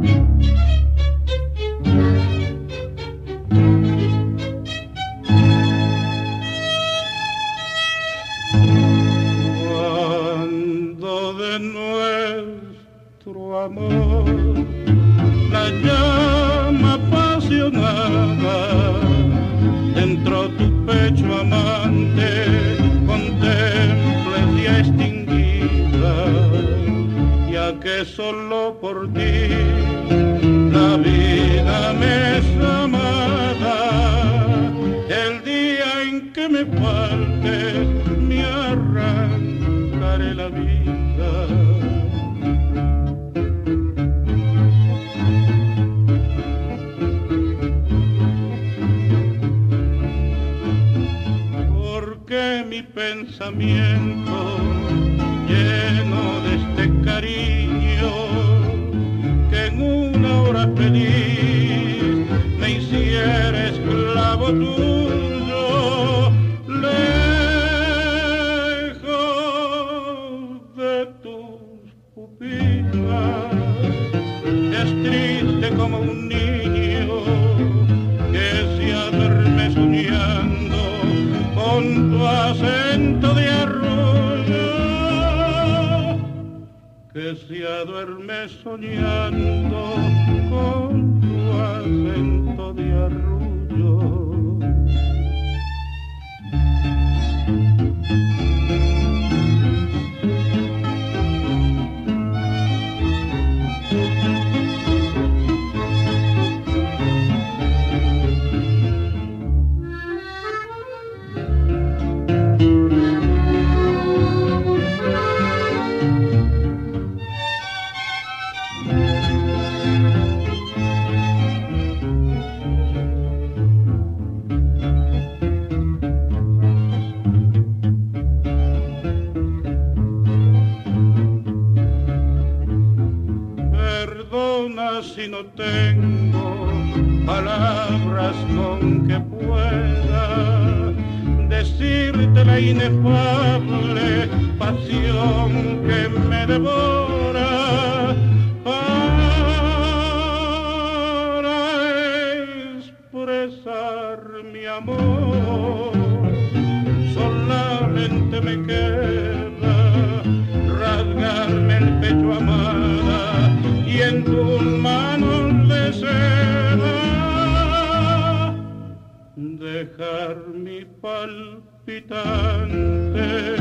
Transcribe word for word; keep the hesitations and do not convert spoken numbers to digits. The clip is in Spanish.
Cuando de nuestro amor la llama apasionada dentro tu pecho amante contemples ya extinguida, ya que solo por ti la vida me es amada. El día en que me faltes me arrancaré la vida. Porque mi pensamiento lleno de este cariño que en una hora feliz me hiciera esclavo tuyo, lejos de tus pupilas. Es triste como un niño que se duerme soñando con tu acento de arroyo, que se duerme soñando con tu acento de arroyo. Perdona si no tengo palabras con que pueda decirte la inefable pasión que me devora, para expresar mi amor. Solamente me queda rasgarme el pecho, amada, y en tus manos de seda dejar mi palpitante